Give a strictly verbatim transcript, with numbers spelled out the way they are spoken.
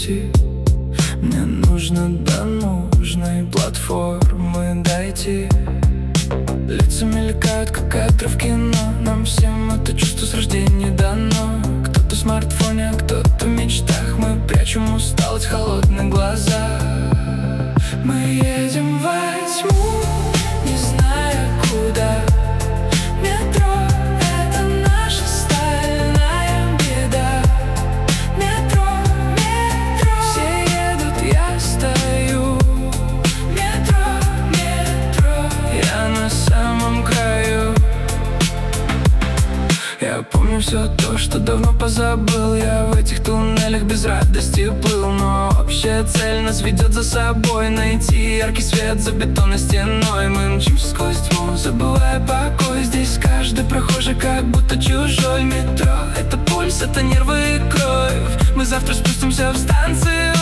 пути. Мне нужно до нужной платформы дойти. Лица мелькают, как кадры в кино. Нам всем это чувство с рождения дано. Кто-то в смартфоне, а кто-то в мечтах. Мы прячем усталость, холодные глаза. Мы едем во тьму, не зная куда. Метро — это наша стальная беда. Метро, метро, все едут, я стою. Метро, метро, я на самом краю. Я помню все то, что давно позабыл. Я в этих туннелях без радости плыл. Но общая цель нас ведет за собой. Найти яркий свет за бетонной стеной. Мы мчимся сквозь тьму, забывая покой. Здесь каждый прохожий как будто чужой. Метро — это пульс, это нервы и кровь. Мы завтра спустимся в станцию